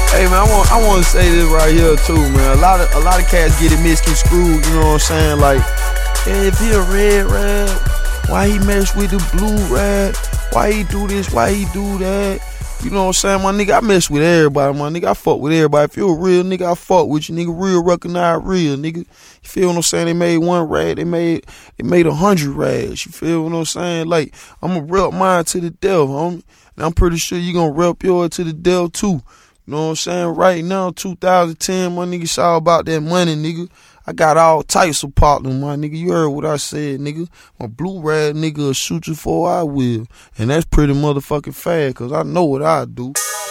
Hey man, I want to say this right here too, man. A lot of cats get it misconstrued. You know what I'm saying? Like, hey, if he a red, why he mess with the blue rat? Why he do this? Why he do that? You know what I'm saying, my nigga? I mess with everybody, my nigga. I fuck with everybody. If you a real nigga, I fuck with you, nigga. Real recognize real, nigga. You feel what I'm saying? They made one rad, they made 100 rads. You feel what I'm saying? Like, I'ma rep mine to the death, homie. And I'm pretty sure you gonna rep yours to the death too. You know what I'm saying? Right now, 2010, my nigga, it's all about that money, nigga. I got all types of partners, my nigga. You heard what I said, nigga. My blue rad nigga will shoot you for I will. And that's pretty motherfucking fast, cause I know what I do.